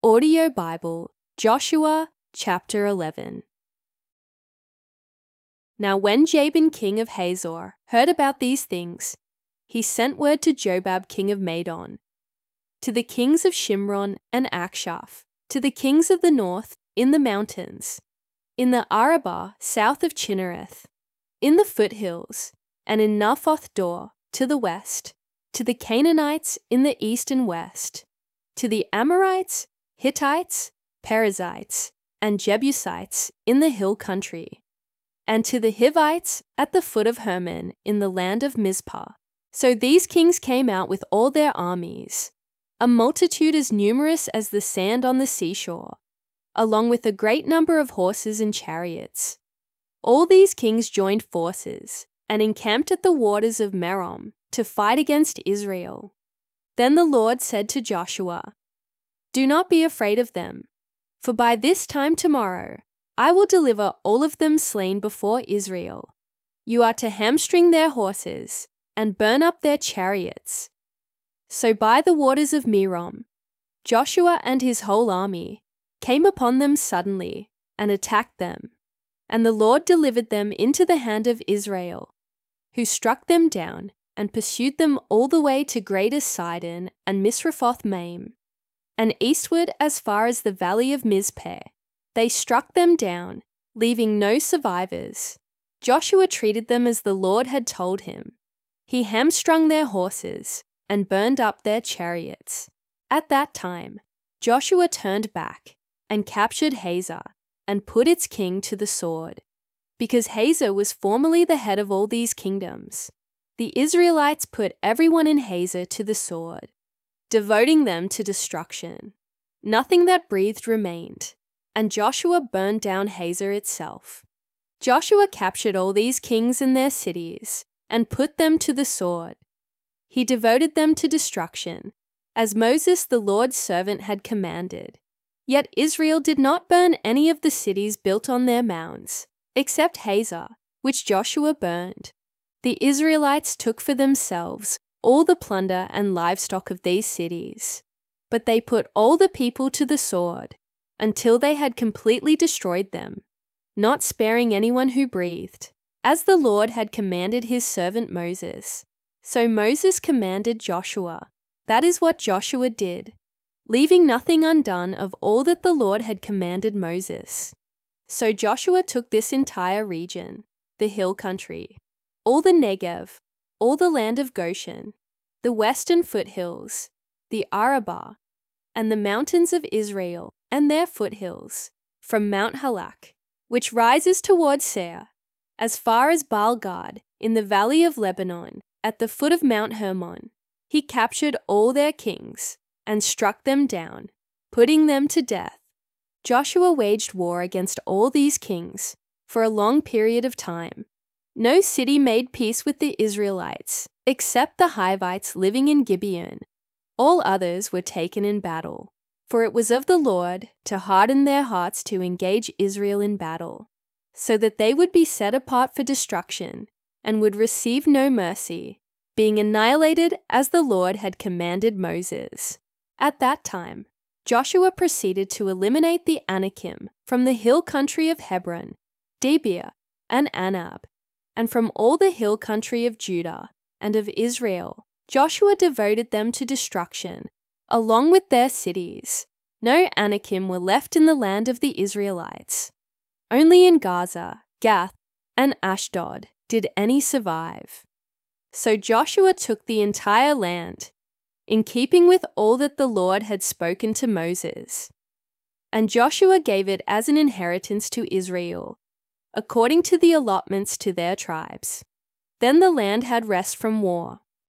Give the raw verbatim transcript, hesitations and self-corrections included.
Audio Bible, Joshua chapter eleven. Now when Jabin king of Hazor heard about these things, he sent word to Jobab king of Madon, to the kings of Shimron and Akshaph, to the kings of the north in the mountains, in the Arabah south of Chinnereth, in the foothills, and in Naphoth Dor to the west, to the Canaanites in the east and west, to the Amorites, Hittites, Perizzites, and Jebusites in the hill country, and to the Hivites at the foot of Hermon in the land of Mizpah. So these kings came out with all their armies, a multitude as numerous as the sand on the seashore, along with a great number of horses and chariots. All these kings joined forces and encamped at the waters of Merom to fight against Israel. Then the Lord said to Joshua, "Do not be afraid of them, for by this time tomorrow I will deliver all of them slain before Israel. You are to hamstring their horses and burn up their chariots." So by the waters of Merom, Joshua and his whole army came upon them suddenly and attacked them, and the Lord delivered them into the hand of Israel, who struck them down and pursued them all the way to Greater Sidon and Misrephoth-Maim, and eastward as far as the valley of Mizpeh. They struck them down, leaving no survivors. Joshua treated them as the Lord had told him. He hamstrung their horses and burned up their chariots. At that time, Joshua turned back and captured Hazor and put its king to the sword, because Hazor was formerly the head of all these kingdoms. The Israelites put everyone in Hazor to the sword, devoting them to destruction. Nothing that breathed remained, and Joshua burned down Hazor itself. Joshua captured all these kings and their cities and put them to the sword. He devoted them to destruction, as Moses the Lord's servant had commanded. Yet Israel did not burn any of the cities built on their mounds, except Hazor, which Joshua burned. The Israelites took for themselves all the plunder and livestock of these cities, but they put all the people to the sword until they had completely destroyed them, not sparing anyone who breathed, as the Lord had commanded his servant Moses. So Moses commanded Joshua. That is what Joshua did, leaving nothing undone of all that the Lord had commanded Moses. So Joshua took this entire region, the hill country, all the Negev, all the land of Goshen, the western foothills, the Arabah, and the mountains of Israel and their foothills, from Mount Halak, which rises towards Seir, as far as Baal-Gad in the valley of Lebanon, at the foot of Mount Hermon. He captured all their kings and struck them down, putting them to death. Joshua waged war against all these kings for a long period of time. No city made peace with the Israelites, except the Hivites living in Gibeon. All others were taken in battle, for it was of the Lord to harden their hearts to engage Israel in battle, so that they would be set apart for destruction and would receive no mercy, being annihilated as the Lord had commanded Moses. At that time, Joshua proceeded to eliminate the Anakim from the hill country of Hebron, Debir, and Anab, and from all the hill country of Judah and of Israel. Joshua devoted them to destruction, along with their cities. No Anakim were left in the land of the Israelites. Only in Gaza, Gath, and Ashdod did any survive. So Joshua took the entire land, in keeping with all that the Lord had spoken to Moses. And Joshua gave it as an inheritance to Israel, according to the allotments to their tribes. Then the land had rest from war.